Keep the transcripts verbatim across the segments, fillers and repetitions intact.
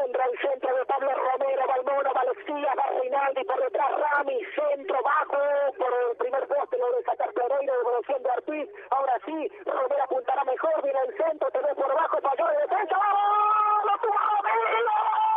vendrá el centro de Pablo Romero, Balmona, Valexía, va Reinaldi, por detrás Rami, centro bajo, por el primer poste lo de sacar Pereira, devolución de Ortiz, ahora sí, Romero apuntará mejor, viene el centro, te ve por abajo, falló de defensa, ¡vamos! ¡Lo tuvo Romero!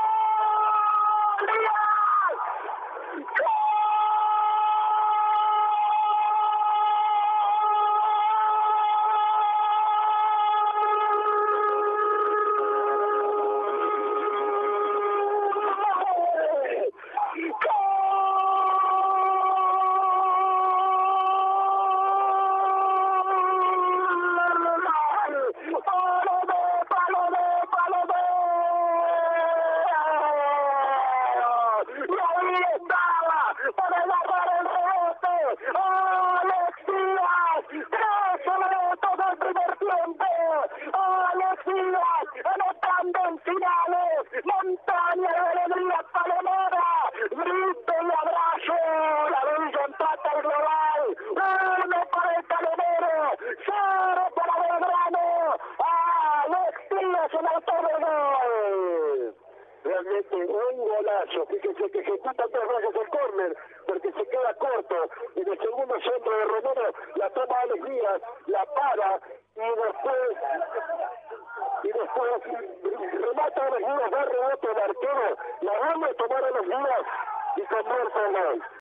Para agarrar el rebote, Alexías, tres minutos del primer tiempo, Alexías, anotando en finales, montaña de alegría palomera, grito y abrazo, la Villa empata el global, uno para el palomero, cero para Belgrano, Alexías el autor del gol. Realmente un golazo, fíjense que ejecuta dos veces el córner, porque se queda corto, y en el segundo centro de Romero la toma Alex Díaz, la para, y después, y después remata a los Díaz, da rebote al arquero, la vuelve a tomar a los Díaz, y convierte el gol.